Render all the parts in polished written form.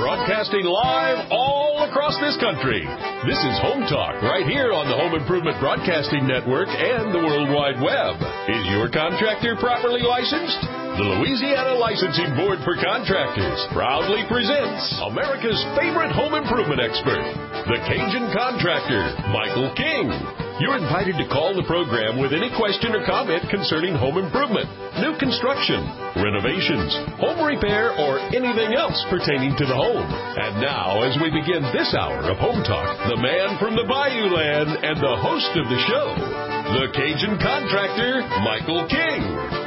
broadcasting live all across this country. This is Home Talk right here on the Home Improvement Broadcasting Network and the World Wide Web. Is your contractor properly licensed? The Louisiana Licensing Board for Contractors proudly presents America's favorite home improvement expert, the Cajun Contractor, Michael King. You're invited to call the program with any question or comment concerning home improvement, new construction, renovations, home repair, or anything else pertaining to the home. And now, as we begin this hour of Home Talk, the man from the Bayou Land and the host of the show, the Cajun Contractor, Michael King.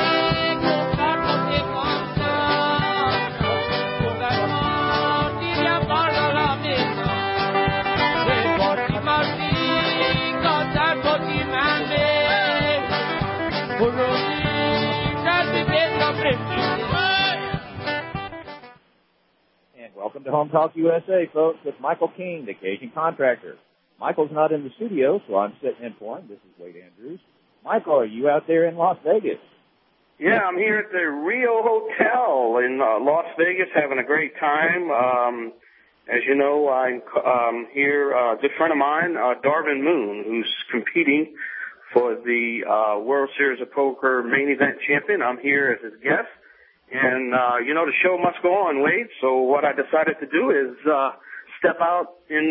And welcome to Home Talk USA, folks, with Michael King, the Cajun Contractor. Michael's not in the studio, so I'm sitting in for him. This is Wade Andrews. Michael, are you out there in Las Vegas? Yeah, I'm here at the Rio Hotel in Las Vegas having a great time. As you know, I'm here, a good friend of mine, Darvin Moon, who's competing for the World Series of Poker main event champion. I'm here as his guest. And, the show must go on, Wade. So what I decided to do is step out and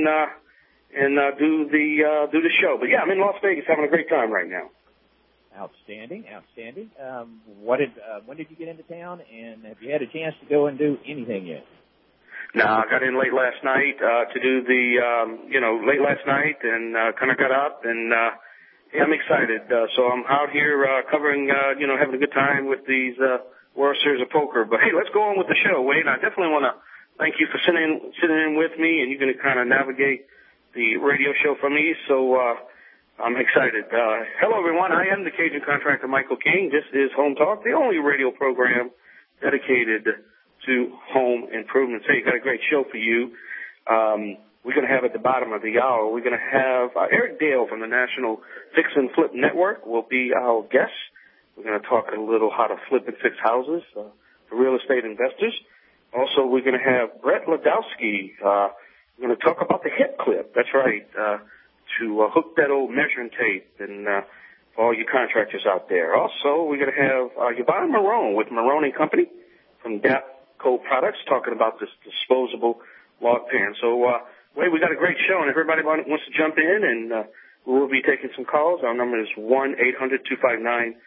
do the show. But, yeah, I'm in Las Vegas having a great time right now. Outstanding. When did you get into town, and have you had a chance to go and do anything yet? No, I got in late last night to do late last night and kind of got up and I'm excited. So I'm out here covering, having a good time with these World Series of Poker. But, hey, let's go on with the show, Wade. I definitely want to thank you for sitting in with me, and you're going to kind of navigate the radio show for me. So I'm excited. Hello, everyone. I am the Cajun Contractor, Michael King. This is Home Talk, the only radio program dedicated to home improvements. Hey, got a great show for you. We're going to have at the bottom of the hour, we're going to have Eric Dale from the National Fix and Flip Network will be our guest. We're going to talk a little how to flip and fix houses for real estate investors. Also, we're going to have Brett Ladowski. We're going to talk about the hip clip. That's right, to hook that old measuring tape and for all you contractors out there. Also, we're going to have Yvonne Marone with Marone & Company from DAPCO Products talking about this disposable log pan. So, Wade, we got a great show, and if everybody wants to jump in, and we will be taking some calls. Our number is 1-800-259-5791.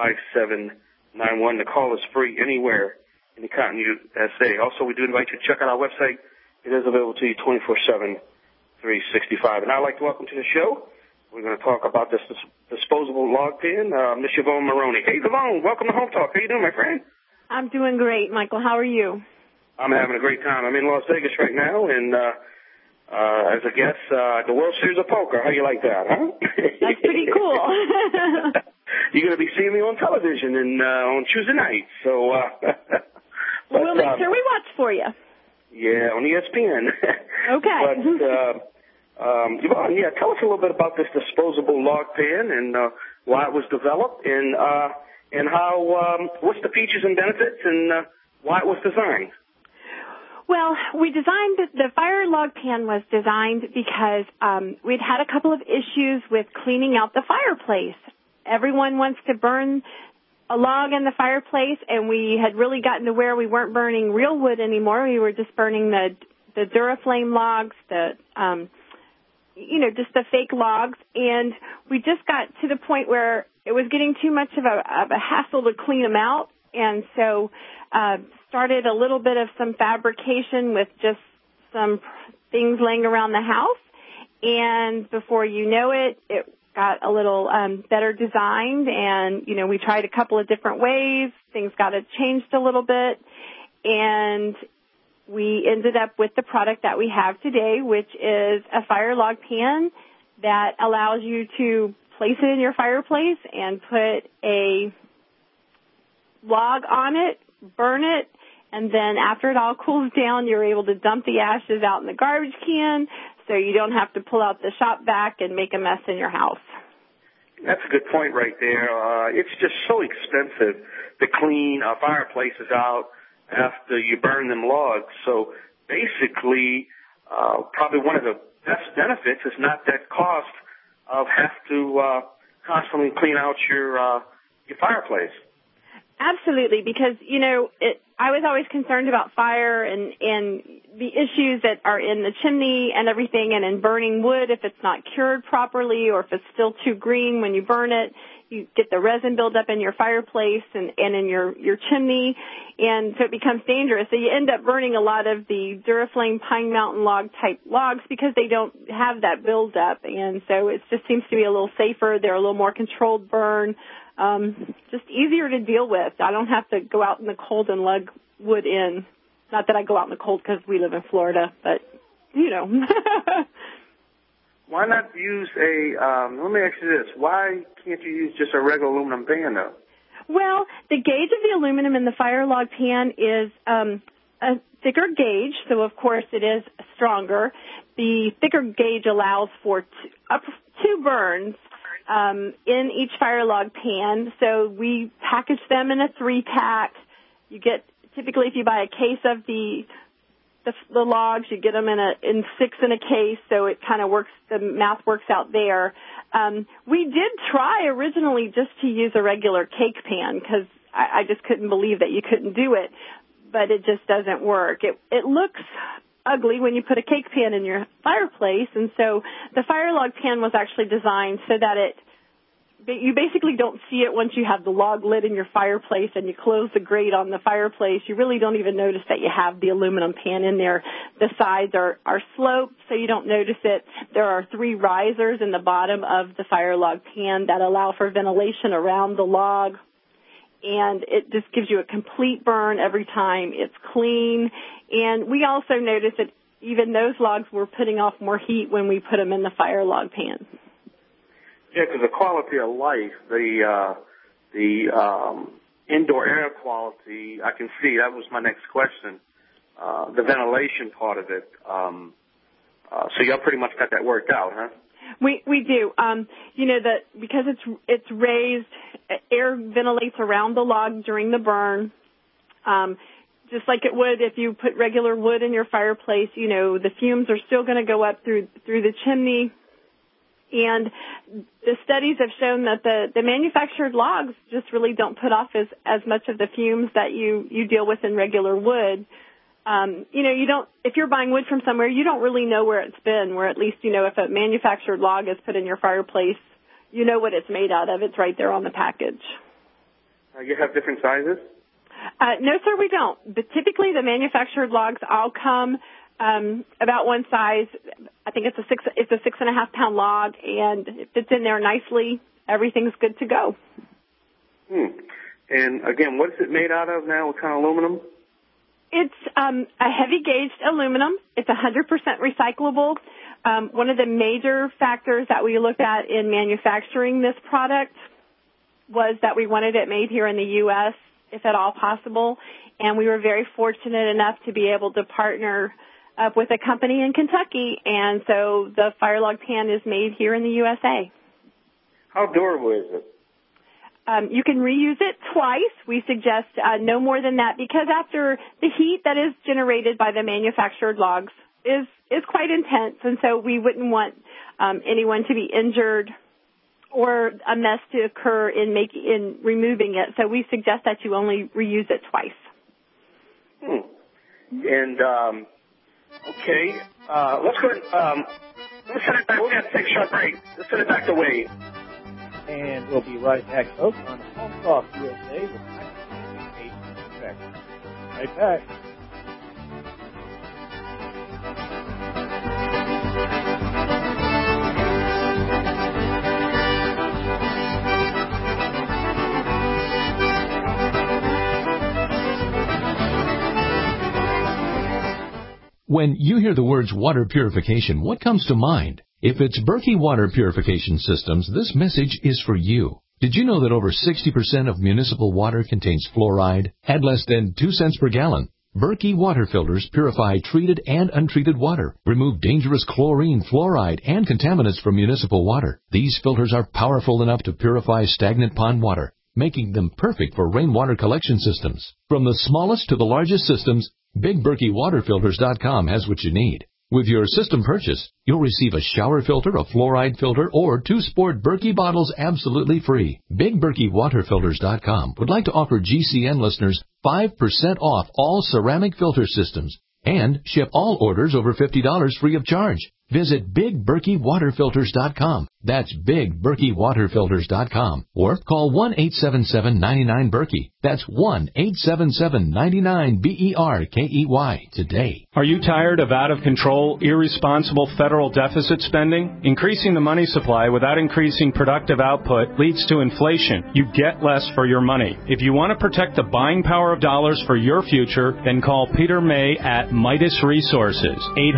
The call is free anywhere in the continent USA. Also, we do invite you to check out our website. It is available to you 24/7, 365. And I'd like to welcome to the show. We're going to talk about this disposable log pan, Miss Yvonne Marone. Hey, Yvonne, welcome to Home Talk. How you doing, my friend? I'm doing great, Michael. How are you? I'm having a great time. I'm in Las Vegas right now, and as a guest, the World Series of Poker. How you like that, huh? That's pretty cool. You're going to be seeing me on television and on Tuesday night. So we'll make sure we watch for you. Yeah, on ESPN. Okay. But Yvonne, tell us a little bit about this disposable log pan and why it was developed and how what's the features and benefits and why it was designed. Well, we designed the fire log pan was designed because we'd had a couple of issues with cleaning out the fireplace. Everyone wants to burn a log in the fireplace, and we had really gotten to where we weren't burning real wood anymore. We were just burning the Duraflame logs, just the fake logs, and we just got to the point where it was getting too much of a hassle to clean them out, and so started a little bit of some fabrication with just some things laying around the house, and before you know it, it got a little better designed, and, we tried a couple of different ways. Things got changed a little bit, and we ended up with the product that we have today, which is a fire log pan that allows you to place it in your fireplace and put a log on it, burn it, and then after it all cools down, you're able to dump the ashes out in the garbage can so you don't have to pull out the shop vac and make a mess in your house. That's a good point right there. It's just so expensive to clean fireplaces out after you burn them logs. So actually probably one of the best benefits is not that cost of have to constantly clean out your fireplace. Absolutely, because, I was always concerned about fire and the issues that are in the chimney and everything, and in burning wood if it's not cured properly or if it's still too green when you burn it. You get the resin buildup in your fireplace and in your chimney, and so it becomes dangerous. So you end up burning a lot of the Duraflame Pine Mountain log type logs because they don't have that buildup, and so it just seems to be a little safer. They're a little more controlled burn. Just easier to deal with. I don't have to go out in the cold and lug wood in. Not that I go out in the cold because we live in Florida, but, Why not use let me ask you this. Why can't you use just a regular aluminum pan, though? Well, the gauge of the aluminum in the fire log pan is a thicker gauge, so of course it is stronger. The thicker gauge allows for up two burns in each fire log pan. So we package them in a 3-pack. You get, typically if you buy a case of the logs, you get them in 6 in a case, so it kind of works, the math works out there. We did try originally just to use a regular cake pan because I just couldn't believe that you couldn't do it, but it just doesn't work. It looks ugly when you put a cake pan in your fireplace, and so the fire log pan was actually designed so that you basically don't see it once you have the log lit in your fireplace and you close the grate on the fireplace. You really don't even notice that you have the aluminum pan in there. The sides are sloped, so you don't notice it. There are 3 risers in the bottom of the fire log pan that allow for ventilation around the log, and it just gives you a complete burn every time. It's clean, and we also noticed that even those logs were putting off more heat when we put them in the fire log pan. Yeah, because the quality of life, the indoor air quality, I can see. That was my next question. The ventilation part of it. So y'all pretty much got that worked out, huh? We do. Because it's raised, air ventilates around the log during the burn. Just like it would if you put regular wood in your fireplace, the fumes are still going to go up through the chimney. And the studies have shown that the manufactured logs just really don't put off as much of the fumes that you deal with in regular wood. If you're buying wood from somewhere, you don't really know where it's been, where at least, if a manufactured log is put in your fireplace, you know what it's made out of. It's right there on the package. You have different sizes? No, sir, we don't. But typically the manufactured logs all come about one size. I think it's a 6.5 pound log, and it fits in there nicely. Everything's good to go. And again, what is it made out of now? What kind of aluminum? It's a heavy gauged aluminum. It's 100% recyclable. One of the major factors that we looked at in manufacturing this product was that we wanted it made here in the U.S., if at all possible, and we were very fortunate enough to be able to partner up with a company in Kentucky, and so the fire log pan is made here in the USA. How durable is it? You can reuse it twice. We suggest no more than that, because after the heat that is generated by the manufactured logs is quite intense, and so we wouldn't want anyone to be injured or a mess to occur in removing it. So we suggest that you only reuse it twice. And okay, let's go. Let's send it back. We have to take a short break. Let's send it back to Wade. And we'll be right back, folks, on Home Talk USA with Michael King. Right back. When you hear the words water purification, what comes to mind? If it's Berkey Water Purification Systems, this message is for you. Did you know that over 60% of municipal water contains fluoride at less than 2 cents per gallon? Berkey water filters purify treated and untreated water, remove dangerous chlorine, fluoride, and contaminants from municipal water. These filters are powerful enough to purify stagnant pond water. making them perfect for rainwater collection systems. From the smallest to the largest systems, BigBerkeyWaterFilters.com has what you need. With your system purchase, you'll receive a shower filter, a fluoride filter, or 2 Sport Berkey bottles absolutely free. BigBerkeyWaterFilters.com would like to offer GCN listeners 5% off all ceramic filter systems and ship all orders over $50 free of charge. Visit BigBerkeyWaterFilters.com. That's BigBerkeyWaterFilters.com. Or call 1-877-99-BERKEY. That's 1-877-99-BERKEY today. Are you tired of out-of-control, irresponsible federal deficit spending? Increasing the money supply without increasing productive output leads to inflation. You get less for your money. If you want to protect the buying power of dollars for your future, then call Peter May at Midas Resources,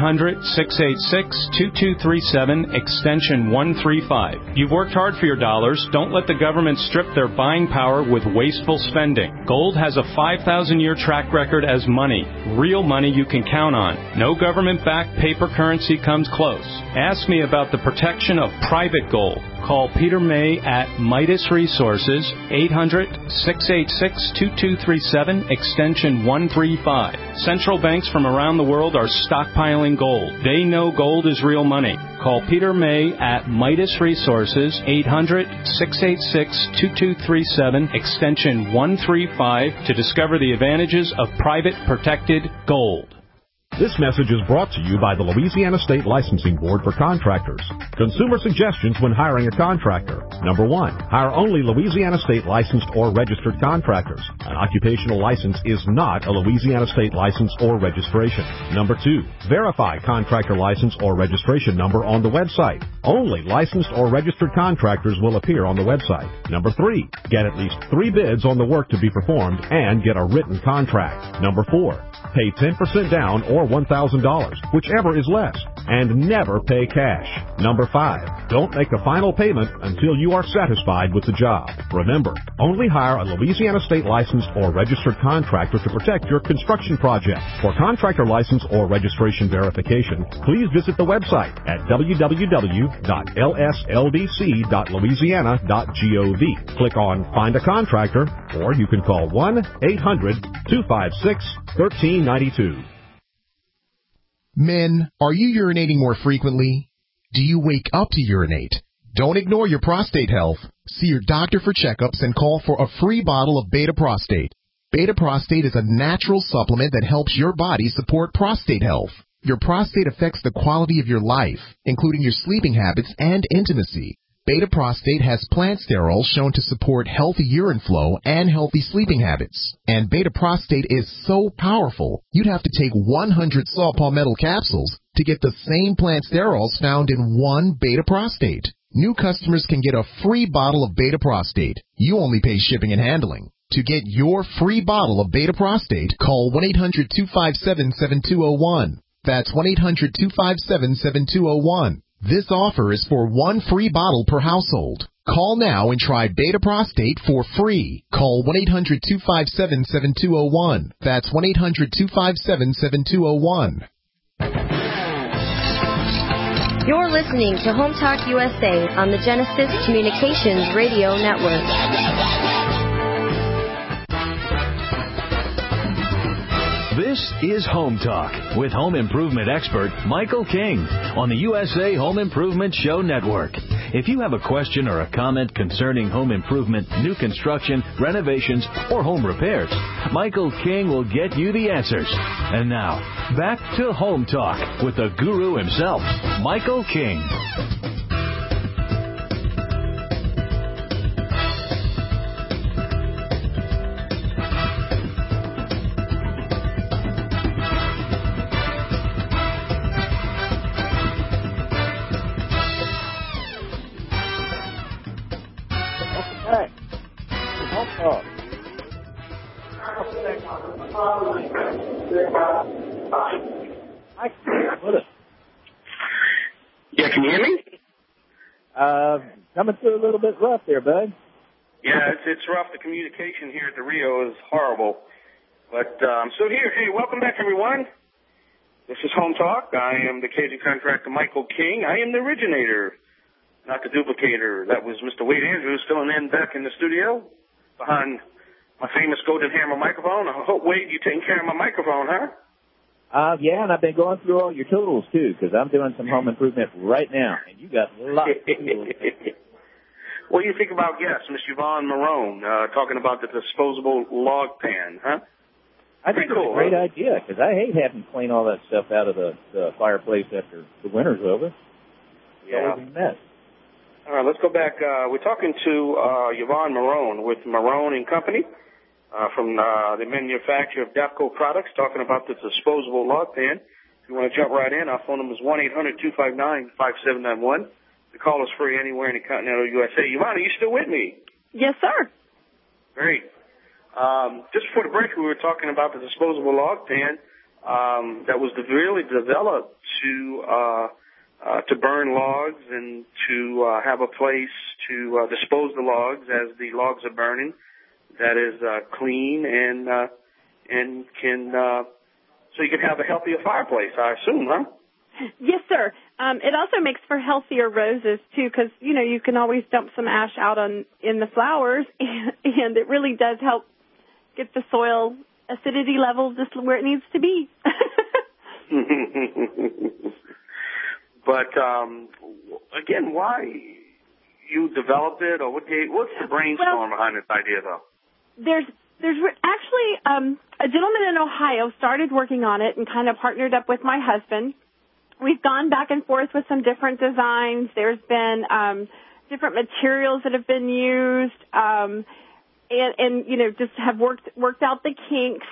800-686-2237, extension 135. You've worked hard for your dollars. Don't let the government strip their buying power with wasteful spending. Gold has a 5,000-year track record as money, real money you can count on. No government-backed paper currency comes close. Ask me about the protection of private gold. Call Peter May at Midas Resources, 800-686-2237, extension 135. Central banks from around the world are stockpiling gold. They know gold is real money. Call Peter May at Midas Resources, 800-686-2237, extension 135, to discover the advantages of private protected gold. This message is brought to you by the Louisiana State Licensing Board for Contractors. Consumer suggestions when hiring a contractor. Number 1, hire only Louisiana State licensed or registered contractors. An occupational license is not a Louisiana State license or registration. Number 2, verify contractor license or registration number on the website. Only licensed or registered contractors will appear on the website. Number 3, get at least 3 bids on the work to be performed and get a written contract. Number 4, pay 10% down or $1,000, whichever is less, and never pay cash. Number 5, don't make a final payment until you are satisfied with the job. Remember, only hire a Louisiana State licensed or registered contractor to protect your construction project. For contractor license or registration verification, please visit the website at www.lsldc.louisiana.gov. Click on Find a Contractor, or you can call 1-800-256-1392. Men, are you urinating more frequently? Do you wake up to urinate? Don't ignore your prostate health. See your doctor for checkups and call for a free bottle of Beta Prostate. Beta Prostate is a natural supplement that helps your body support prostate health. Your prostate affects the quality of your life, including your sleeping habits and intimacy. Beta Prostate has plant sterols shown to support healthy urine flow and healthy sleeping habits. And Beta Prostate is so powerful, you'd have to take 100 saw palmetto capsules to get the same plant sterols found in one Beta Prostate. New customers can get a free bottle of Beta Prostate. You only pay shipping and handling. To get your free bottle of Beta Prostate, call 1-800-257-7201. That's 1-800-257-7201. This offer is for one free bottle per household. Call now and try Beta Prostate for free. Call 1-800-257-7201. That's 1-800-257-7201. You're listening to Home Talk USA on the Genesis Communications Radio Network. This is Home Talk with home improvement expert Michael King on the USA Home Improvement Show Network. If you have a question or a comment concerning home improvement, new construction, renovations, or home repairs, Michael King will get you the answers. And now, back to Home Talk with the guru himself, Michael King. Yeah, can you hear me? Coming through a little bit rough there, bud. Yeah, it's rough. The communication here at the Rio is horrible. But I'm still here. Hey, welcome back, everyone. This is Home Talk. I am the Cajun contractor Michael King. I am the originator, not the duplicator. That was Mr. Wade Andrews filling in back in the studio. behind my famous Golden Hammer microphone. I hope, Wade, you're taking care of my microphone, huh? Yeah, and I've been going through all your tools, too, because I'm doing some home improvement right now, and you got lots of tools. What do you think about guest, Miss Yvonne Marone, talking about the disposable log pan, huh? I think it's a great idea, because I hate having to clean all that stuff out of the fireplace after the winter's over. It's always a mess. All right, let's go back. We're talking to Yvonne Marone with Marone and Company from the manufacturer of Dapco Products, talking about the disposable log pan. If you want to jump right in, our phone number is 1-800-259-5791. The call is free anywhere in the continental USA. Yvonne, are you still with me? Yes, sir. Great. Just before the break, we were talking about the disposable log pan that was really developed to burn logs and to have a place to dispose the logs as the logs are burning that is clean and can so you can have a healthier fireplace, I assume, huh? Yes, sir. It also makes for healthier roses too, because you can always dump some ash out in the flowers, and it really does help get the soil acidity level just where it needs to be. But again, why you developed it, or what's the brainstorm behind this idea, though? There's actually a gentleman in Ohio started working on it and kind of partnered up with my husband. We've gone back and forth with some different designs. There's been different materials that have been used, and just have worked out the kinks.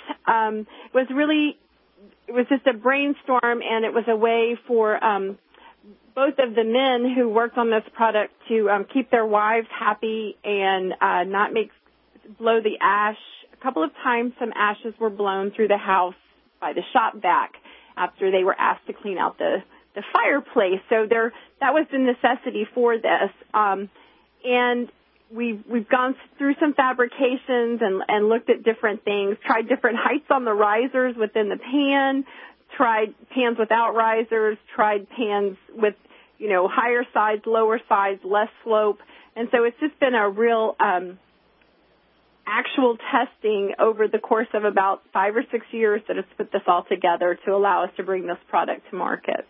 It was just a brainstorm, and it was a way for both of the men who worked on this product to keep their wives happy and not blow the ash. A couple of times some ashes were blown through the house by the shop vac after they were asked to clean out the fireplace. So that was the necessity for this. And we've gone through some fabrications and looked at different things, tried different heights on the risers within the pan, tried pans without risers, tried pans with, higher sides, lower sides, less slope. And so it's just been a real actual testing over the course of about 5 or 6 years that has put this all together to allow us to bring this product to market.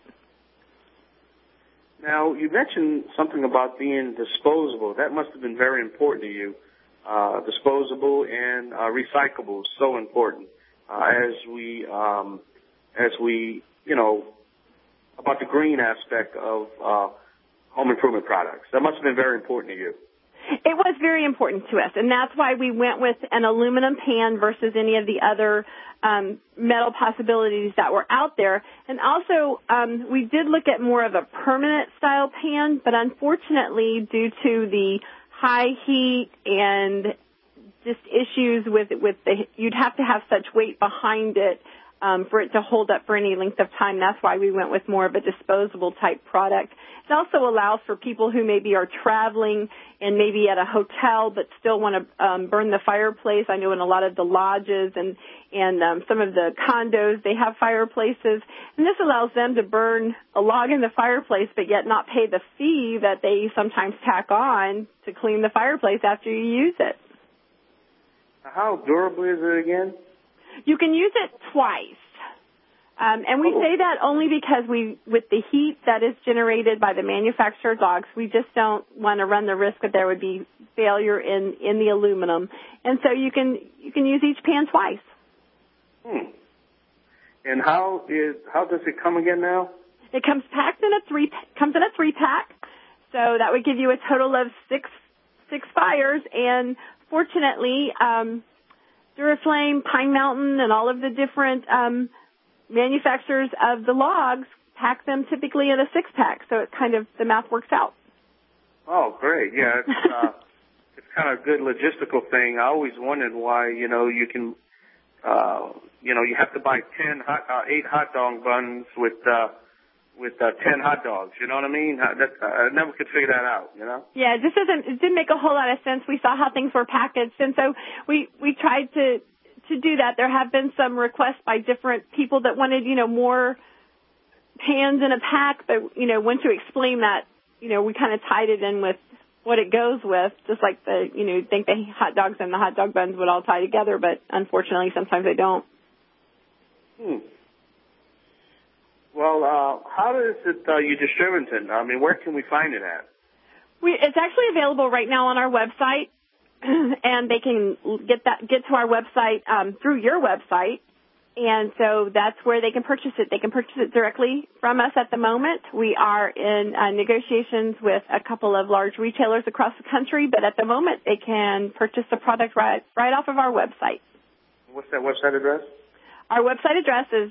Now, you mentioned something about being disposable. That must have been very important to you. Disposable and recyclable is so important as we about the green aspect of home improvement products. That must have been very important to you. It was very important to us, and that's why we went with an aluminum pan versus any of the other metal possibilities that were out there. And also, we did look at more of a permanent style pan, but unfortunately, due to the high heat and just issues with you'd have to have such weight behind it for it to hold up for any length of time. That's why we went with more of a disposable type product. It also allows for people who maybe are traveling and maybe at a hotel but still want to burn the fireplace. I know in a lot of the lodges and some of the condos, they have fireplaces. And this allows them to burn a log in the fireplace but yet not pay the fee that they sometimes tack on to clean the fireplace after you use it. How durable is it again? You can use it twice. And we say that only because with the heat that is generated by the manufactured logs, we just don't want to run the risk that there would be failure in the aluminum. And so you can use each pan twice. And how does it come again now? It comes packed in a three pack. So that would give you a total of six fires. And fortunately, Duraflame, Pine Mountain, and all of the different manufacturers of the logs pack them typically in a 6-pack, so it kind of the math works out. Oh, great! Yeah, it's kind of a good logistical thing. I always wondered why you can you have to buy 8 hot dog buns with 10 hot dogs. You know what I mean? I never could figure that out. Yeah, it didn't make a whole lot of sense. We saw how things were packaged, and so we tried to do that. There have been some requests by different people that wanted, more pans in a pack, but, when to explain that, we kind of tied it in with what it goes with, just like you'd think the hot dogs and the hot dog buns would all tie together, but unfortunately sometimes they don't. Well, how does it you distribute it? I mean, where can we find it at? It's actually available right now on our website, and they can get to our website through your website, and so that's where they can purchase it. They can purchase it directly from us at the moment. We are in negotiations with a couple of large retailers across the country, but at the moment they can purchase the product right off of our website. What's that website address? Our website address is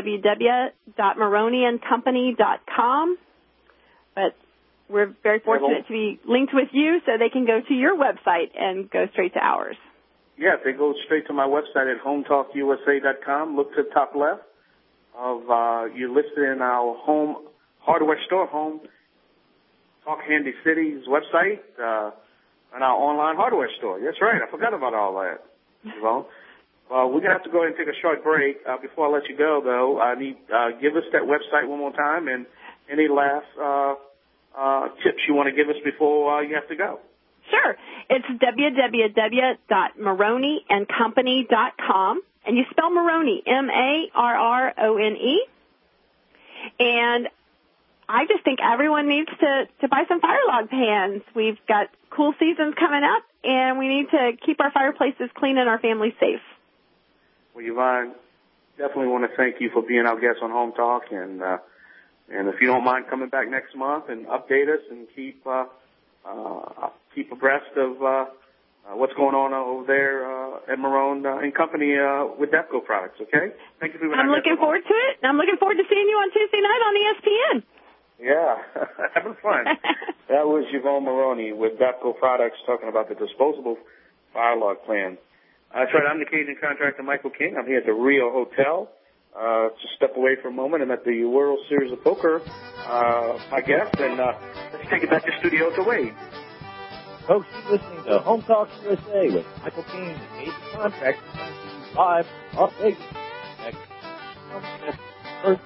www.maroneyandcompany.com, but we're very fortunate to be linked with you so they can go to your website and go straight to ours. Yeah, they go straight to my website at hometalkusa.com. Look to the top left of you're listed in our home hardware store, Home Talk Handy City's website, and our online hardware store. That's right. I forgot about all that. Well, we're going to have to go ahead and take a short break. Before I let you go, though, I need give us that website one more time and any last tips you want to give us before you have to go. Sure. It's www.maroneyandcompany.com, and you spell Maroney, Marrone. And I just think everyone needs to buy some fire log pans. We've got cool seasons coming up, and we need to keep our fireplaces clean and our families safe. Well, Yvonne, definitely want to thank you for being our guest on Home Talk, and if you don't mind coming back next month and update us and keep abreast of what's going on over there at Marrone and Company with DEFCO products, okay? Thank you for being I'm looking forward to it, and I'm looking forward to seeing you on Tuesday night on ESPN. Yeah, having fun. That was Yvonne Maroney with DEFCO Products talking about the disposable fire log plan. That's right, I'm the Cajun contractor, Michael King. I'm here at the Rio Hotel. Just step away for a moment. I'm at the World Series of Poker, my guest, and let's take it back to studio to Wade. Folks, you're listening to Home Talk USA with Michael King, the Cajun contractor, live off Vegas. First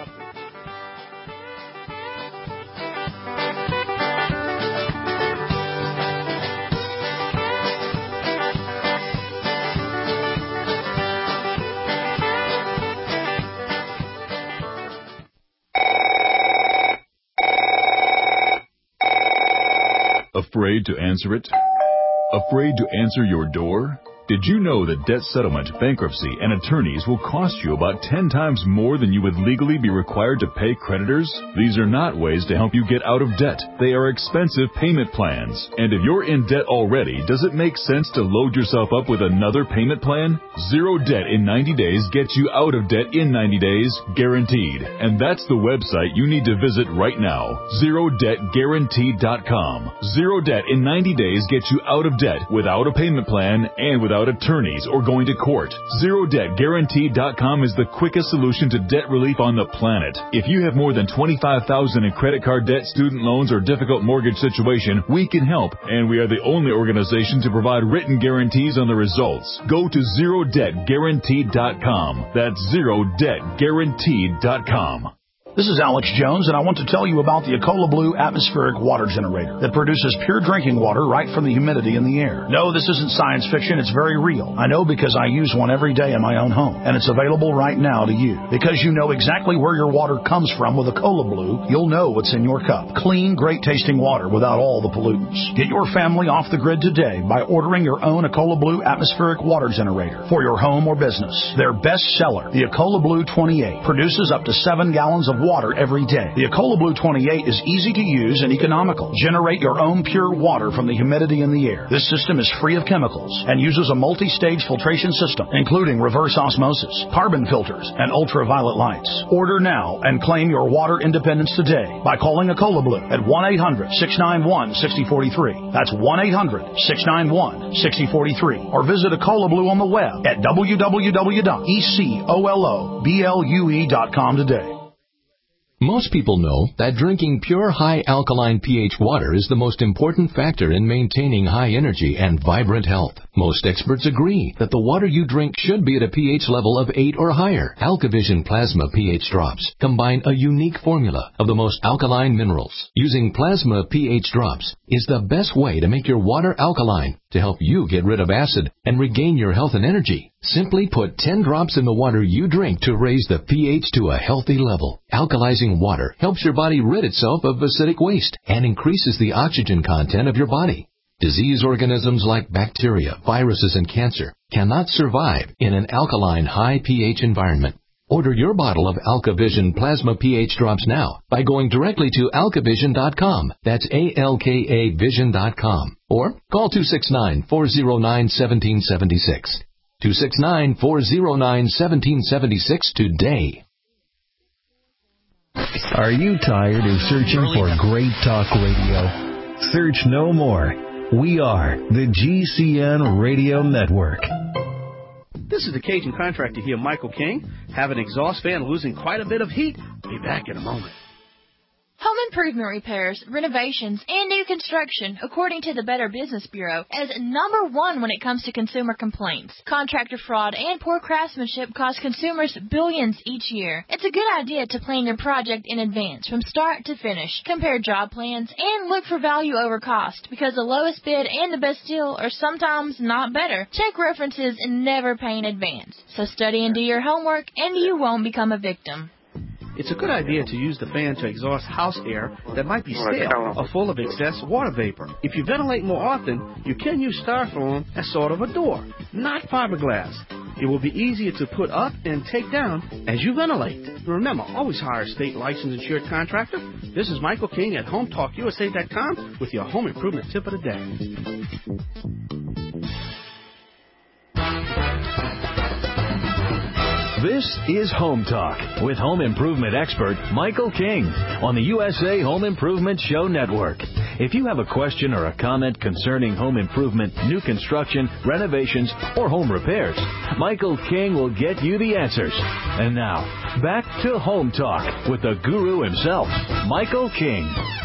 Afraid to answer it? Afraid to answer your door? Did you know that debt settlement, bankruptcy, and attorneys will cost you about 10 times more than you would legally be required to pay creditors? These are not ways to help you get out of debt. They are expensive payment plans. And if you're in debt already, does it make sense to load yourself up with another payment plan? Zero Debt in 90 Days gets you out of debt in 90 days, guaranteed. And that's the website you need to visit right now, ZeroDebtGuaranteed.com. Zero Debt in 90 Days gets you out of debt without a payment plan and without attorneys or going to court. ZeroDebtGuaranteed.com is the quickest solution to debt relief on the planet. If you have more than $25,000 in credit card debt, student loans, or difficult mortgage situation, we can help, and we are the only organization to provide written guarantees on the results. Go to ZeroDebtGuaranteed.com. That's ZeroDebtGuaranteed.com. This is Alex Jones, and I want to tell you about the Ecola Blue atmospheric water generator that produces pure drinking water right from the humidity in the air. No, this isn't science fiction. It's very real. I know because I use one every day in my own home, and it's available right now to you. Because you know exactly where your water comes from with Ecola Blue, you'll know what's in your cup. Clean, great-tasting water without all the pollutants. Get your family off the grid today by ordering your own Ecola Blue atmospheric water generator for your home or business. Their best seller, the Ecola Blue 28, produces up to 7 gallons of water every day. The Ecola Blue 28 is easy to use and economical. Generate your own pure water from the humidity in the air. This system is free of chemicals and uses a multi-stage filtration system, including reverse osmosis, carbon filters, and ultraviolet lights. Order now and claim your water independence today by calling Ecola Blue at 1-800-691-6043. That's 1-800-691-6043. Or visit Ecola Blue on the web at www.ecoloblu.com today. Most people know that drinking pure high alkaline pH water is the most important factor in maintaining high energy and vibrant health. Most experts agree that the water you drink should be at a pH level of 8 or higher. AlkaVision Plasma pH drops combine a unique formula of the most alkaline minerals. Using Plasma pH drops is the best way to make your water alkaline to help you get rid of acid and regain your health and energy. Simply put 10 drops in the water you drink to raise the pH to a healthy level. Alkalizing water helps your body rid itself of acidic waste and increases the oxygen content of your body. Disease organisms like bacteria, viruses, and cancer cannot survive in an alkaline high pH environment. Order your bottle of AlkaVision Plasma pH drops now by going directly to alkavision.com. That's ALKA Vision.com. Or call 269-409-1776. 269-409-1776 today. Are you tired of searching for great talk radio? Search no more. We are the GCN Radio Network. This is the Cajun Contractor here, Michael King. Have an exhaust fan losing quite a bit of heat? Be back in a moment. Home improvement repairs, renovations, and new construction, according to the Better Business Bureau, is number one when it comes to consumer complaints. Contractor fraud and poor craftsmanship cost consumers billions each year. It's a good idea to plan your project in advance, from start to finish. Compare job plans and look for value over cost, because the lowest bid and the best deal are sometimes not better. Check references and never pay in advance. So study and do your homework, and you won't become a victim. It's a good idea to use the fan to exhaust house air that might be stale or full of excess water vapor. If you ventilate more often, you can use styrofoam as sort of a door, not fiberglass. It will be easier to put up and take down as you ventilate. Remember, always hire a state licensed insured contractor. This is Michael King at HomeTalkUSA.com with your home improvement tip of the day. This is Home Talk with home improvement expert Michael King on the USA Home Improvement Show Network. If you have a question or a comment concerning home improvement, new construction, renovations, or home repairs, Michael King will get you the answers. And now, back to Home Talk with the guru himself, Michael King.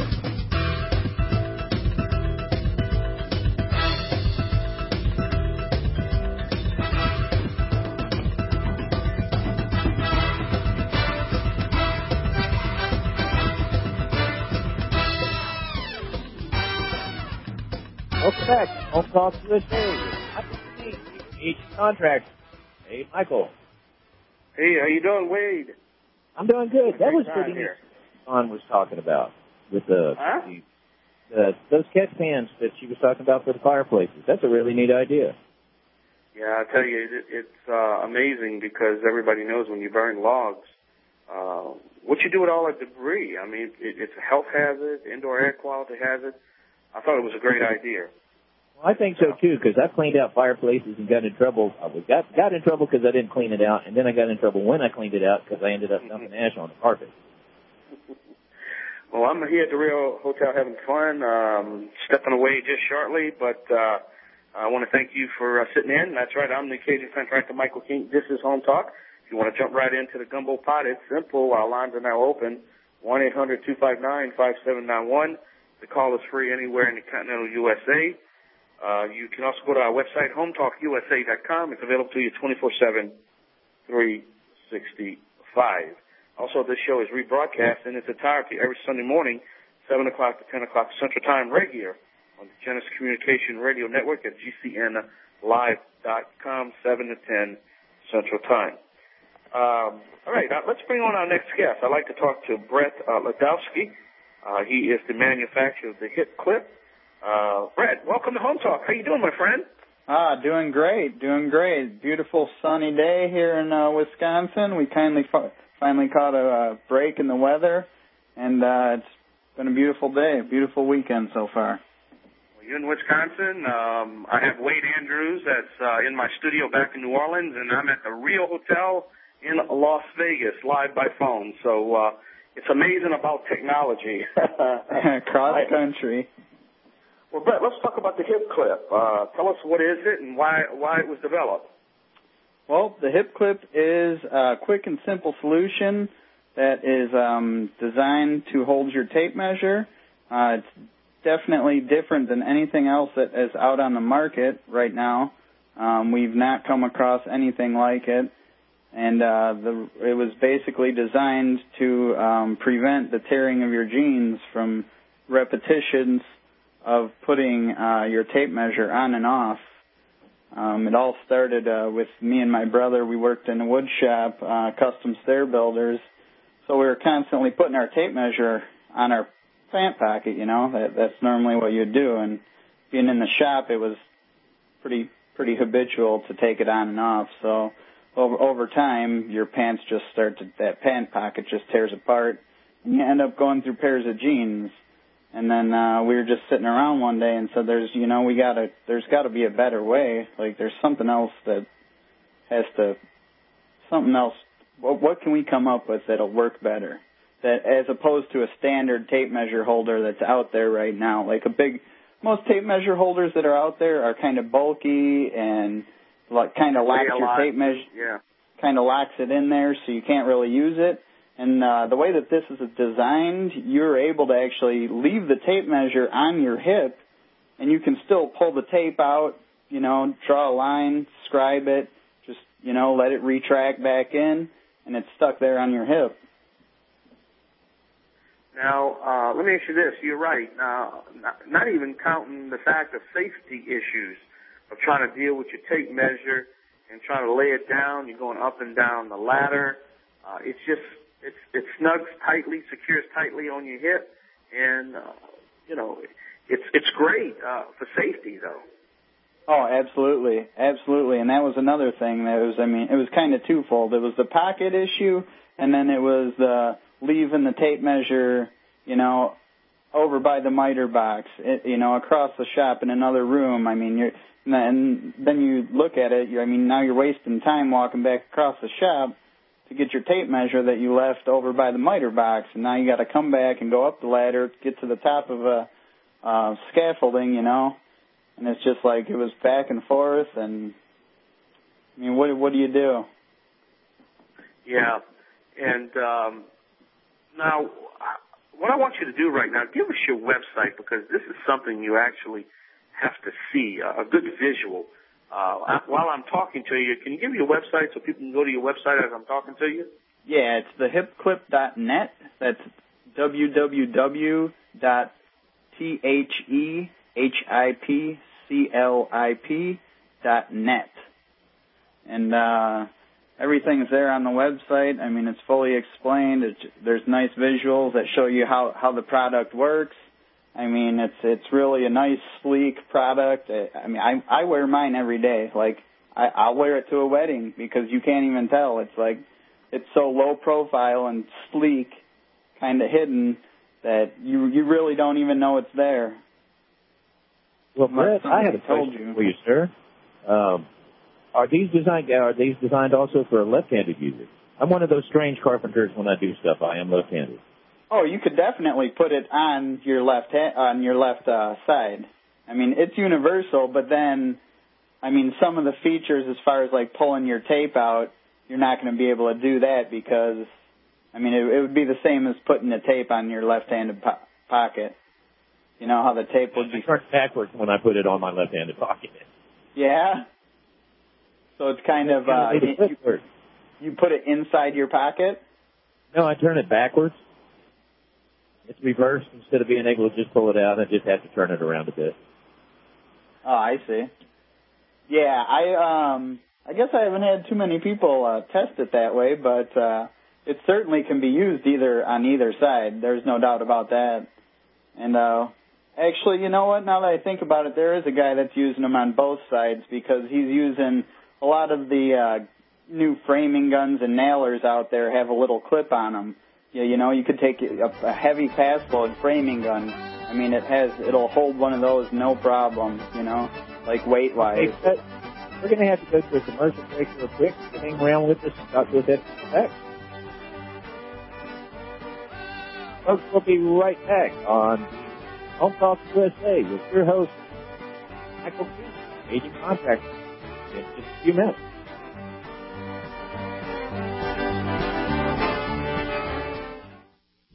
Welcome back. Home Talk USA. Michael King, Cajun Contractor. Hey, Michael. Hey, how you doing, Wade? I'm doing good. That was pretty neat. John was talking about with those catch pans that she was talking about for the fireplaces. That's a really neat idea. Yeah, I tell you, it's amazing because everybody knows when you burn logs, what you do with all that debris. I mean, it's a health hazard, indoor air quality hazard. I thought it was a great idea. Well, I think so, too, because I've cleaned out fireplaces and got in trouble. I got in trouble because I didn't clean it out, and then I got in trouble when I cleaned it out because I ended up dumping ash on the carpet. Well, I'm here at the Rio Hotel having fun, stepping away just shortly, but I want to thank you for sitting in. That's right, I'm the Cajun Contractor Michael King. This is Home Talk. If you want to jump right into the gumbo pot, it's simple. Our lines are now open, 1-800-259-5791. The call is free anywhere in the continental USA. You can also go to our website, HomeTalkUSA.com. It's available to you 24/7, 365. Also, this show is rebroadcast in its entirety every Sunday morning, 7 o'clock to 10 o'clock Central Time, right here on the Genesis Communication Radio Network at GCNlive.com, 7 to 10 Central Time. All right, now let's bring on our next guest. I'd like to talk to Brett Ladowski. He is the manufacturer of the Hip Clip. Brett, welcome to Home Talk. How you doing, my friend? Doing great. Beautiful sunny day here in Wisconsin. We finally caught a break in the weather, and it's been a beautiful day, a beautiful weekend so far. Well, you're in Wisconsin. I have Wade Andrews that's in my studio back in New Orleans, and I'm at the Rio Hotel in Las Vegas, live by phone. So it's amazing about technology. Cross country. Well, Brett, let's talk about the Hip Clip. Tell us what is it and why it was developed. Well, the Hip Clip is a quick and simple solution that is designed to hold your tape measure. It's definitely different than anything else that is out on the market right now. We've not come across anything like it. And it was basically designed to prevent the tearing of your jeans from repetitions of putting your tape measure on and off. It all started with me and my brother. We worked in a wood shop, custom stair builders. So we were constantly putting our tape measure on our pant pocket, you know. That's normally what you'd do. And being in the shop, it was pretty habitual to take it on and off. So over time, your pants just that pant pocket just tears apart. And you end up going through pairs of jeans. And then we were just sitting around one day and said, there's got to be a better way. Like, there's something else that what can we come up with that'll work better? That as opposed to a standard tape measure holder that's out there right now. Like most tape measure holders that are out there are kind of bulky and kind of locks your tape measure, kind of locks it in there so you can't really use it. And the way that this is designed, you're able to actually leave the tape measure on your hip, and you can still pull the tape out, you know, draw a line, scribe it, just, you know, let it retract back in, and it's stuck there on your hip. Now, let me ask you this. You're right. Not even counting the fact of safety issues of trying to deal with your tape measure and trying to lay it down. You're going up and down the ladder. It snugs tightly, secures tightly on your hip, and it's great for safety, though. Oh, absolutely, and that was another thing that it was kind of twofold. It was the pocket issue, and then it was the leaving the tape measure, you know, over by the miter box, across the shop in another room. And then you look at it. Now you're wasting time walking back across the shop to get your tape measure that you left over by the miter box, and now you got to come back and go up the ladder, get to the top of a scaffolding, you know, and it's just like it was back and forth, and what do you do? Yeah, and now what I want you to do right now, give us your website, because this is something you actually have to see, a good visual. While I'm talking to you, can you give me your website so people can go to your website as I'm talking to you? Yeah, it's thehipclip.net. That's www.thehipclip.net. And everything's there on the website. It's fully explained. There's nice visuals that show you how the product works. It's really a nice, sleek product. I wear mine every day. Like, I'll wear it to a wedding because you can't even tell. It's like, it's so low profile and sleek, kind of hidden, that you really don't even know it's there. Well, Brett, I have a question for you, sir. Are these designed also for a left-handed user? I'm one of those strange carpenters when I do stuff. I am left-handed. Oh, you could definitely put it on your left side. It's universal, but then, some of the features as far as like pulling your tape out, you're not going to be able to do that because, it would be the same as putting the tape on your left-handed pocket. You know how the tape would be turned backwards when I put it on my left-handed pocket. Yeah. So it's kind of you put it inside your pocket. No, I turn it backwards. It's reversed. Instead of being able to just pull it out, I just have to turn it around a bit. Oh, I see. Yeah, I guess I haven't had too many people test it that way, but it certainly can be used on either side. There's no doubt about that. And actually, you know what? Now that I think about it, there is a guy that's using them on both sides because he's using a lot of the new framing guns and nailers out there have a little clip on them. Yeah, you could take a heavy pass load framing gun. It'll hold one of those no problem, like weight-wise. Hey, we're going to have to go to a commercial break real quick. Hang around with us and talk with us next. Folks, we'll be right back on Home Talk USA with your host, Michael King, agent contractor, in just a few minutes.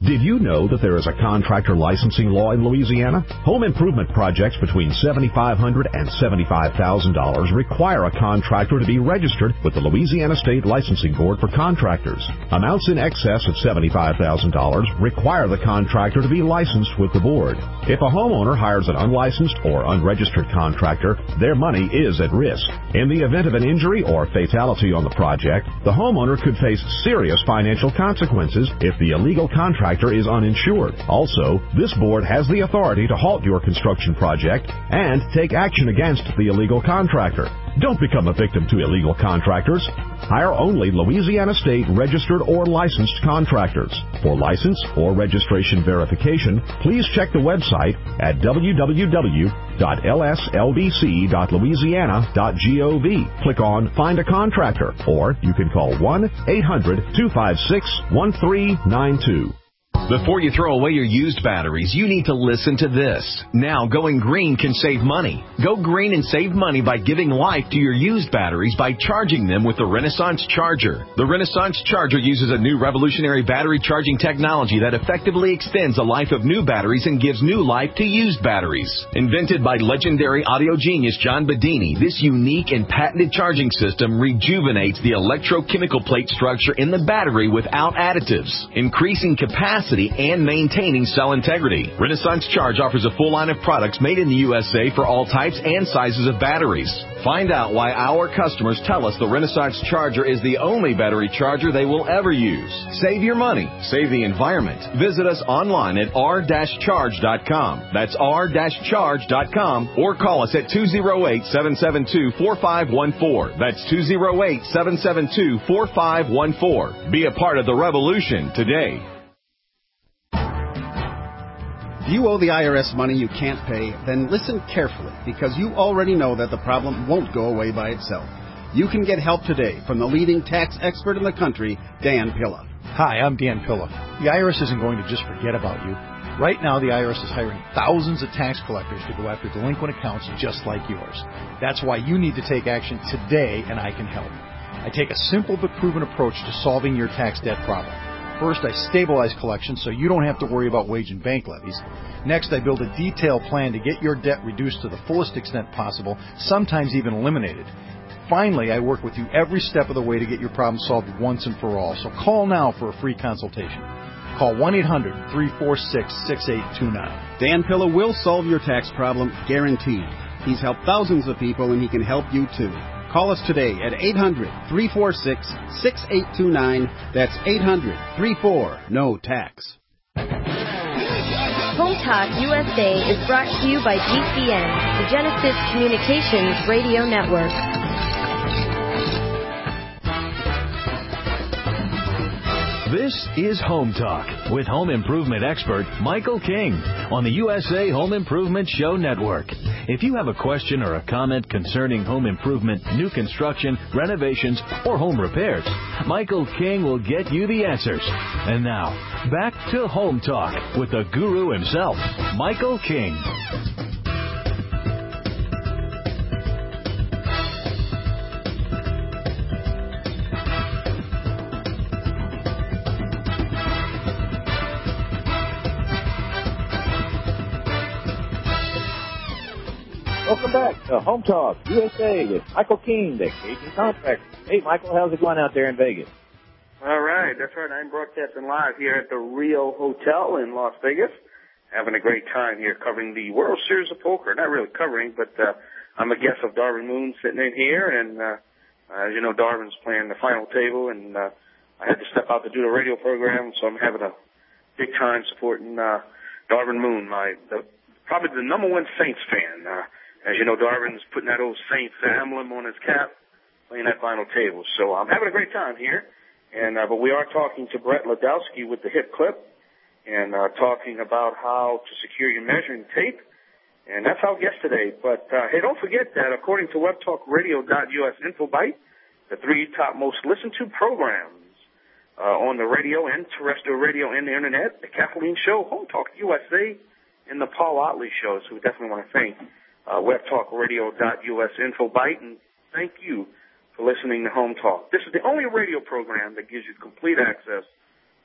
Did you know that there is a contractor licensing law in Louisiana? Home improvement projects between $7,500 and $75,000 require a contractor to be registered with the Louisiana State Licensing Board for Contractors. Amounts in excess of $75,000 require the contractor to be licensed with the board. If a homeowner hires an unlicensed or unregistered contractor, their money is at risk. In the event of an injury or fatality on the project, the homeowner could face serious financial consequences if the illegal contractor is uninsured. Also, this board has the authority to halt your construction project and take action against the illegal contractor. Don't become a victim to illegal contractors. Hire only Louisiana State registered or licensed contractors. For license or registration verification, please check the website at www.lslbc.louisiana.gov. Click on Find a Contractor, or you can call 1-800-256-1392. Before you throw away your used batteries, you need to listen to this. Now, going green can save money. Go green and save money by giving life to your used batteries by charging them with the Renaissance Charger. The Renaissance Charger uses a new revolutionary battery charging technology that effectively extends the life of new batteries and gives new life to used batteries. Invented by legendary audio genius John Bedini, this unique and patented charging system rejuvenates the electrochemical plate structure in the battery without additives, increasing capacity and maintaining cell integrity. Renaissance Charge offers a full line of products made in the USA for all types and sizes of batteries. Find out why our customers tell us the Renaissance Charger is the only battery charger they will ever use. Save your money. Save the environment. Visit us online at r-charge.com. That's r-charge.com, or call us at 208-772-4514. That's 208-772-4514. Be a part of the revolution today. If you owe the IRS money you can't pay, then listen carefully, because you already know that the problem won't go away by itself. You can get help today from the leading tax expert in the country, Dan Pilla. Hi, I'm Dan Pilla. The IRS isn't going to just forget about you. Right now, the IRS is hiring thousands of tax collectors to go after delinquent accounts just like yours. That's why you need to take action today, and I can help. I take a simple but proven approach to solving your tax debt problem. First, I stabilize collections so you don't have to worry about wage and bank levies. Next, I build a detailed plan to get your debt reduced to the fullest extent possible, sometimes even eliminated. Finally, I work with you every step of the way to get your problem solved once and for all. So call now for a free consultation. Call 1-800-346-6829. Dan Pilla will solve your tax problem, guaranteed. He's helped thousands of people, and he can help you too. Call us today at 800-346-6829. That's 800-34-NO-TAX. Home Talk USA is brought to you by GCN, the Genesis Communications Radio Network. This is Home Talk with home improvement expert Michael King on the USA Home Improvement Show Network. If you have a question or a comment concerning home improvement, new construction, renovations, or home repairs, Michael King will get you the answers. And now, back to Home Talk with the guru himself, Michael King. Welcome back to Home Talk USA with Michael King, the Cajun Contractor. Hey, Michael, how's it going out there in Vegas? All right, that's right. I'm broadcasting live here at the Rio Hotel in Las Vegas. Having a great time here covering the World Series of Poker. Not really covering, but I'm a guest of Darvin Moon sitting in here, and as you know, Darvin's playing the final table, and I had to step out to do the radio program, so I'm having a big time supporting Darvin Moon, probably the number one Saints fan. As you know, Darvin's putting that old Saints emblem on his cap, playing that final table. So I'm having a great time here. And but we are talking to Brett Ladowski with the Hip Clip, and talking about how to secure your measuring tape. And that's our guest today. But hey, don't forget that according to WebTalkRadio.us InfoBite, the 3 top most listened to programs on the radio and terrestrial radio and the internet, the Kathleen Show, Home Talk USA, and the Paul Otley Show. So we definitely want to thank WebTalkRadio.us InfoBite, and thank you for listening to Home Talk. This is the only radio program that gives you complete access to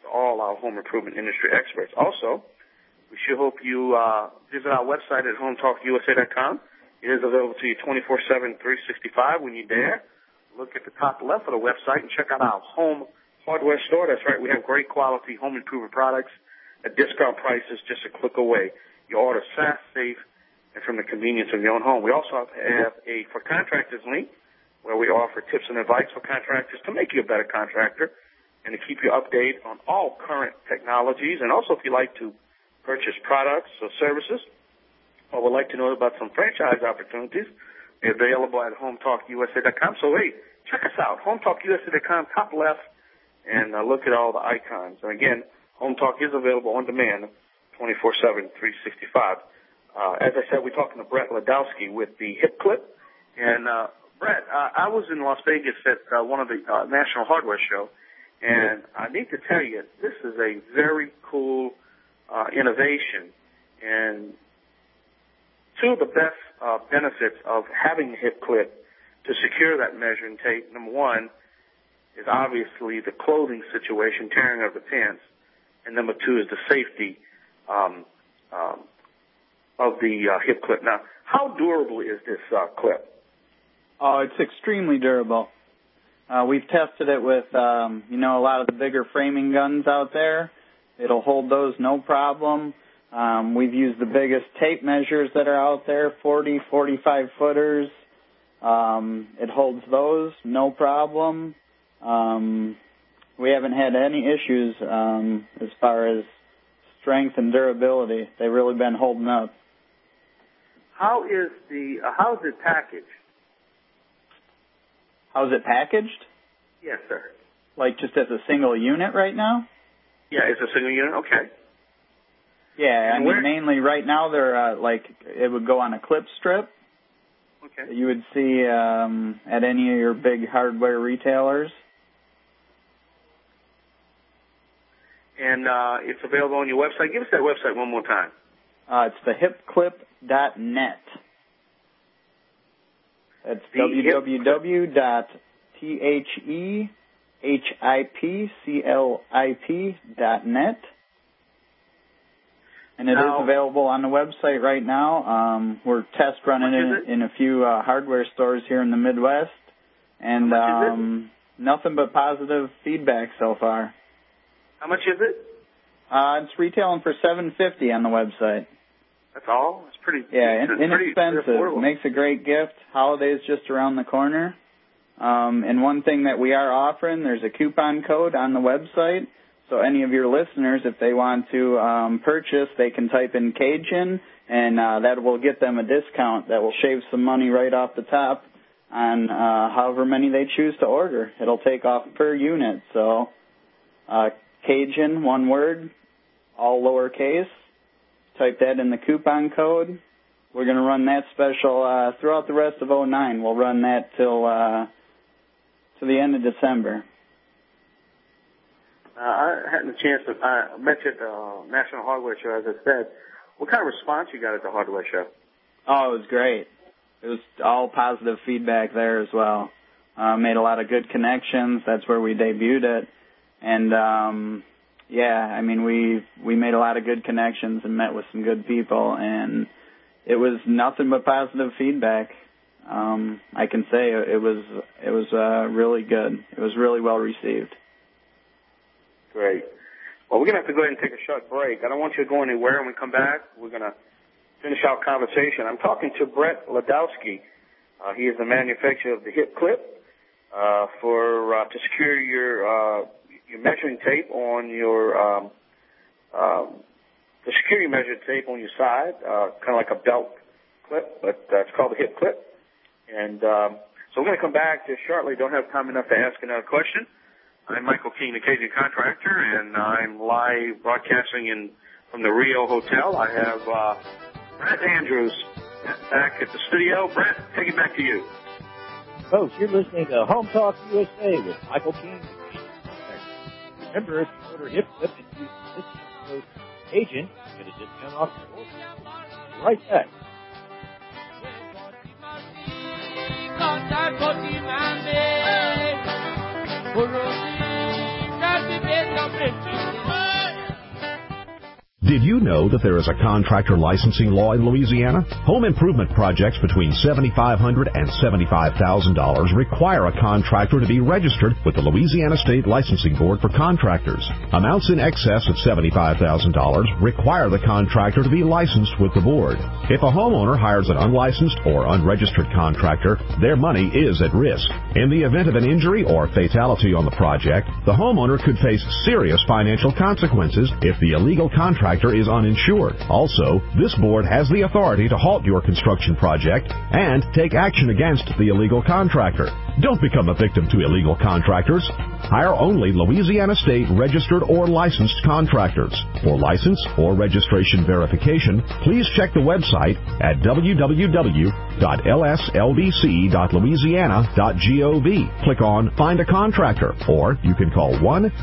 to all our home improvement industry experts. Also, we sure hope you visit our website at HomeTalkUSA.com. It is available to you 24/7, 365 when you're there. Look at the top left of the website and check out our home hardware store. That's right. We have great quality home improvement products at discount prices just a click away. Your order fast, safe, and from the convenience of your own home. We also have a For Contractors link where we offer tips and advice for contractors to make you a better contractor and to keep you updated on all current technologies. And also if you like to purchase products or services or would like to know about some franchise opportunities, they're available at HomeTalkUSA.com. So, hey, check us out, HomeTalkUSA.com, top left, and look at all the icons. And, again, Home Talk is available on demand 24/7, 365. As I said, we're talking to Brett Ladowski with the Hip Clip. And, Brett, I was in Las Vegas at one of the National Hardware Show, and I need to tell you, this is a very cool innovation. And two of the best benefits of having the Hip Clip to secure that measuring tape, number one, is obviously the clothing situation, tearing of the pants, and number two is the safety of the Hip Clip. Now, how durable is this clip? Oh, it's extremely durable. We've tested it with, a lot of the bigger framing guns out there. It'll hold those no problem. We've used the biggest tape measures that are out there, 40, 45 footers. It holds those, no problem. We haven't had any issues as far as strength and durability. They've really been holding up. How is it packaged? How's it packaged? Yes, sir. Like just as a single unit right now? Yeah, it's a single unit. Okay. Yeah, I mean, mainly right now they're it would go on a clip strip. Okay. You would see at any of your big hardware retailers. And it's available on your website. Give us that website one more time. It's thehipclip.net. That's www.thehipclip.net. And it is available on the website right now. We're test running it in a few hardware stores here in the Midwest. And nothing but positive feedback so far. How much is it? It's retailing for $750 on the website. That's all? It's pretty inexpensive. It makes a great gift. Holiday's just around the corner. And one thing that we are offering, there's a coupon code on the website. So any of your listeners, if they want to purchase, they can type in Cajun, and that will get them a discount that will shave some money right off the top on however many they choose to order. It'll take off per unit. So Cajun, one word, all lowercase. Type that in the coupon code. We're going to run that special throughout the rest of 2009. We'll run that till to the end of December. I had the chance to I met you at the National Hardware Show, as I said. What kind of response you got at the hardware show? Oh, it was great. It was all positive feedback there as well. Made a lot of good connections. That's where we debuted it. And, I mean, we made a lot of good connections and met with some good people, and it was nothing but positive feedback. I can say it was really good. It was really well received. Great. Well, we're going to have to go ahead and take a short break. I don't want you to go anywhere. When we come back, we're going to finish our conversation. I'm talking to Brett Ladowski. He is the manufacturer of the Hip Clip to secure your measuring tape on your the security measured tape on your side, kind of like a belt clip, but it's called the Hip Clip. And so we're going to come back just shortly. Don't have time enough to ask another question. I'm Michael King, the Cajun Contractor, and I'm live broadcasting from the Rio Hotel. I have Brett Andrews back at the studio. Brett, take it back to you. Folks, you're listening to Home Talk USA with Michael King. Remember, if you order Hip Clip and use this code Cajun, you get a discount off your order. Right back. Did you know that there is a contractor licensing law in Louisiana? Home improvement projects between $7,500 and $75,000 require a contractor to be registered with the Louisiana State Licensing Board for Contractors. Amounts in excess of $75,000 require the contractor to be licensed with the board. If a homeowner hires an unlicensed or unregistered contractor, their money is at risk. In the event of an injury or fatality on the project, the homeowner could face serious financial consequences if the illegal contractor is uninsured. Also, this board has the authority to halt your construction project and take action against the illegal contractor. Don't become a victim to illegal contractors. Hire only Louisiana State registered or licensed contractors. For license or registration verification, please check the website at www.lslbc.louisiana.gov. Click on Find a Contractor, or you can call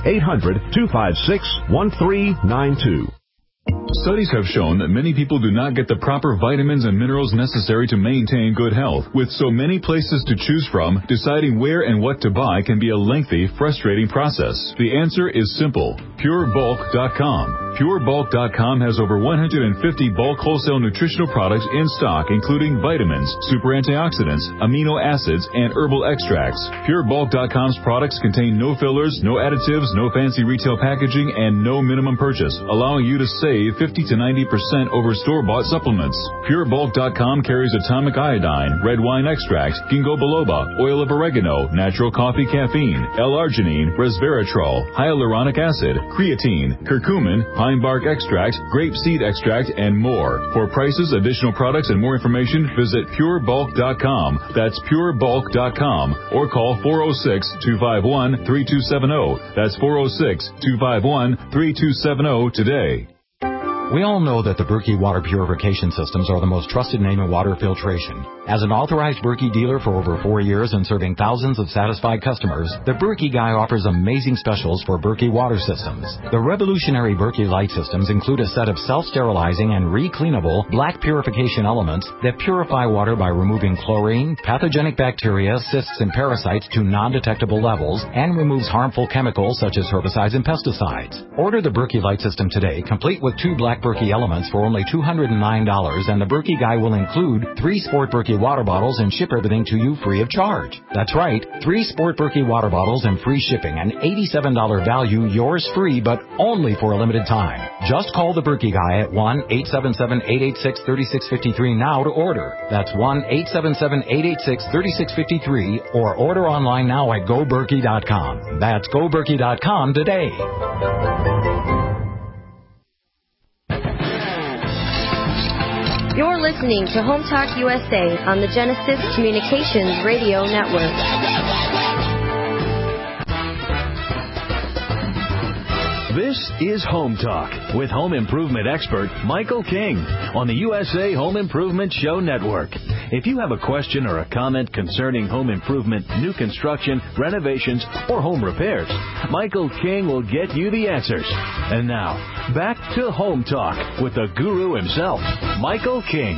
1-800-256-1392. Studies have shown that many people do not get the proper vitamins and minerals necessary to maintain good health. With so many places to choose from, deciding where and what to buy can be a lengthy, frustrating process. The answer is simple. PureBulk.com. PureBulk.com has over 150 bulk wholesale nutritional products in stock, including vitamins, super antioxidants, amino acids, and herbal extracts. PureBulk.com's products contain no fillers, no additives, no fancy retail packaging, and no minimum purchase, allowing you to save 50 to 90% over store-bought supplements. PureBulk.com carries atomic iodine, red wine extract, ginkgo biloba, oil of oregano, natural coffee caffeine, L-arginine, resveratrol, hyaluronic acid, creatine, curcumin, pine bark extract, grape seed extract, and more. For prices, additional products, and more information, visit PureBulk.com. That's PureBulk.com, or call 406-251-3270. That's 406-251-3270 today. We all know that the Berkey water purification systems are the most trusted name in water filtration. As an authorized Berkey dealer for over 4 years and serving thousands of satisfied customers, the Berkey Guy offers amazing specials for Berkey water systems. The revolutionary Berkey Light systems include a set of self-sterilizing and re-cleanable black purification elements that purify water by removing chlorine, pathogenic bacteria, cysts, and parasites to non-detectable levels, and removes harmful chemicals such as herbicides and pesticides. Order the Berkey Light system today, complete with 2 black Berkey elements for only $209, and the Berkey Guy will include 3 Sport Berkey water bottles and ship everything to you free of charge. That's right, 3 Sport Berkey water bottles and free shipping, an $87 value, yours free, but only for a limited time. Just call the Berkey Guy at 1-877-886-3653 now to order. That's 1-877-886-3653, or order online now at GoBerkey.com. That's GoBerkey.com today. You're listening to Home Talk USA on the Genesis Communications Radio Network. This is Home Talk with home improvement expert Michael King on the USA Home Improvement Show Network. If you have a question or a comment concerning home improvement, new construction, renovations, or home repairs, Michael King will get you the answers. And now, back to Home Talk with the guru himself, Michael King.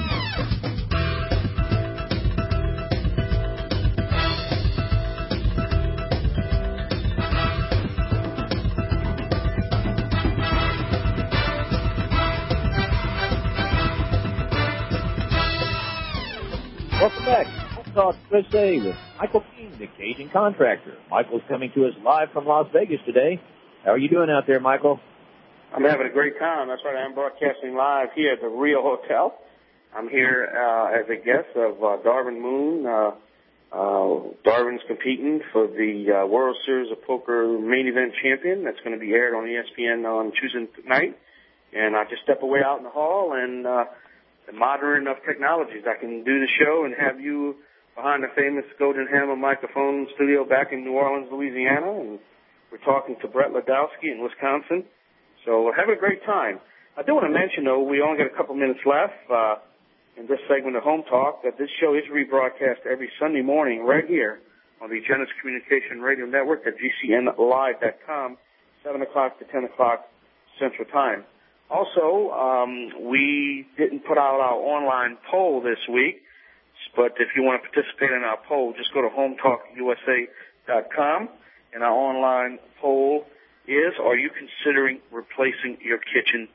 Welcome back. Home Talk USA with Michael King, the Cajun Contractor. Michael's coming to us live from Las Vegas today. How are you doing out there, Michael? I'm having a great time. That's right. I'm broadcasting live here at the Rio Hotel. I'm here as a guest of Darvin Moon. Darvin's competing for the World Series of Poker main event champion. That's going to be aired on ESPN on Tuesday night. And I just step away out in the hall and the modern enough technologies. I can do the show and have you behind the famous Golden Hammer microphone studio back in New Orleans, Louisiana. And we're talking to Brett Ladowski in Wisconsin. So we're having a great time. I do want to mention, though, we only got a couple minutes left in this segment of Home Talk, that this show is rebroadcast every Sunday morning right here on the Genesis Communication Radio Network at GCNlive.com, 7 o'clock to 10 o'clock Central Time. Also, we didn't put out our online poll this week, but if you want to participate in our poll, just go to HomeTalkUSA.com, and our online poll is, are you considering replacing your kitchen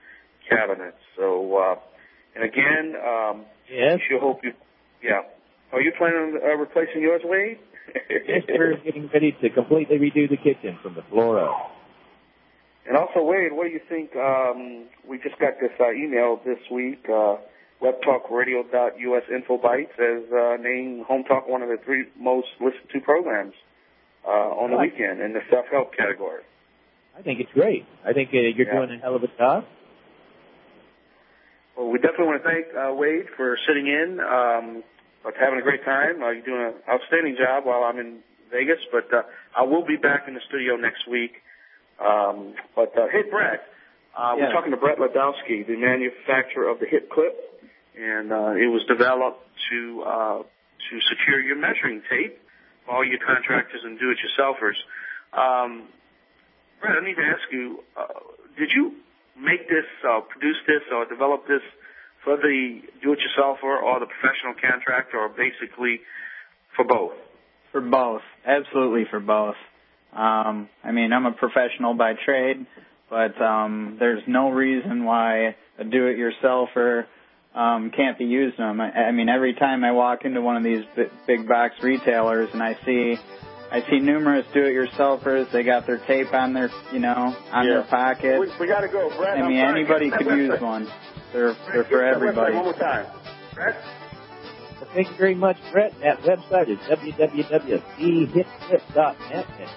cabinets. So, and again, yes. She'll hope you. Yeah. Are you planning on replacing yours, Wade? Yes, we're getting ready to completely redo the kitchen from the floor up. And also, Wade, what do you think? We just got this email this week. WebTalkRadio.us InfoBytes as named Home Talk one of the 3 most listened to programs on the weekend in the self-help category. I think it's great. I think you're doing a hell of a job. Well, we definitely want to thank Wade for sitting in, having a great time. You're doing an outstanding job while I'm in Vegas, but I will be back in the studio next week. Hey, Brett, we're talking to Brett Ladowski, the manufacturer of the Hip Clip, and it was developed to secure your measuring tape for all your contractors and do-it-yourselfers. Brett, I need to ask you, did you make this, produce this, or develop this for the do-it-yourselfer or the professional contractor, or basically for both? For both. Absolutely for both. I mean, I'm a professional by trade, but there's no reason why a do-it-yourselfer can't be used on them. I mean, every time I walk into one of these big box retailers and I see numerous do-it-yourselfers. They got their tape on their, on their pocket. We got to go, Brett. I mean, anybody could use one. They're for everybody. One more time, Brett. Well, thank you very much, Brett. That website is www.thehipclip.net. That's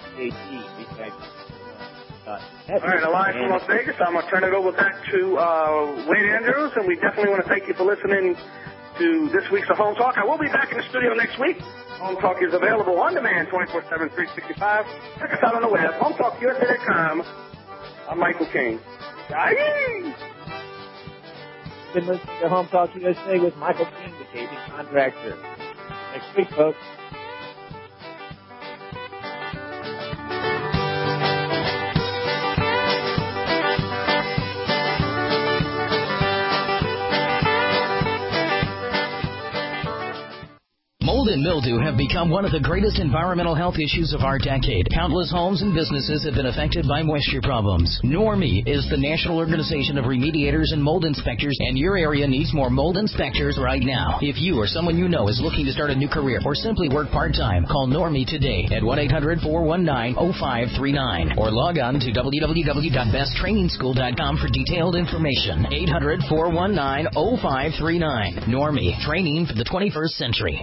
All right, live from Las Vegas. I'm going to turn it over back to Wade Andrews, and we definitely want to thank you for listening to this week's of Home Talk. I will be back in the studio next week. Home Talk is available on demand 24/7, 365. Check us out on the web, HomeTalkUSA.com. I'm Michael King. Yay! Been listening to Home Talk USA with Michael King, the KB contractor. Next week, folks. Mold and mildew have become one of the greatest environmental health issues of our decade. Countless homes and businesses have been affected by moisture problems. NORMI is the National Organization of Remediators and Mold Inspectors, and your area needs more mold inspectors right now. If you or someone you know is looking to start a new career or simply work part-time, call NORMI today at 1-800-419-0539 or log on to www.besttrainingschool.com for detailed information. 800-419-0539. NORMI, training for the 21st century.